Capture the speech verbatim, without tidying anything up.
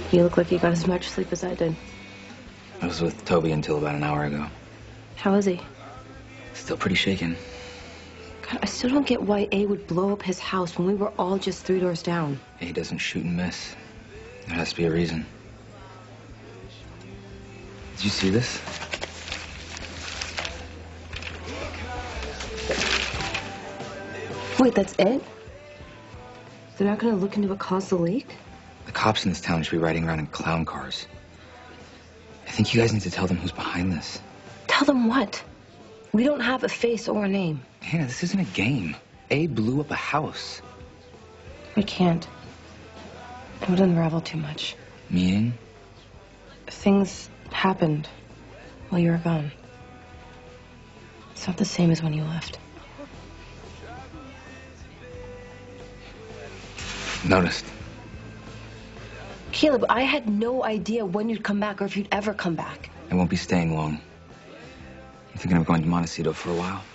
You look like you got as much sleep as I did. I was with Toby until about an hour ago. How is he? Still pretty shaken. God, I still don't get why A would blow up his house when we were all just three doors down. A doesn't shoot and miss. There has to be a reason. Did you see this? Wait, that's it? They're not gonna look into what caused the leak? The cops in this town should be riding around in clown cars. I think you guys need to tell them who's behind this. Tell them what? We don't have a face or a name. Hannah, this isn't a game. A blew up a house. We can't. It would unravel too much. Meaning? Things happened while you were gone. It's not the same as when you left. Noticed. Caleb, I had no idea when you'd come back or if you'd ever come back. I won't be staying long. I'm thinking of going to Montecito for a while.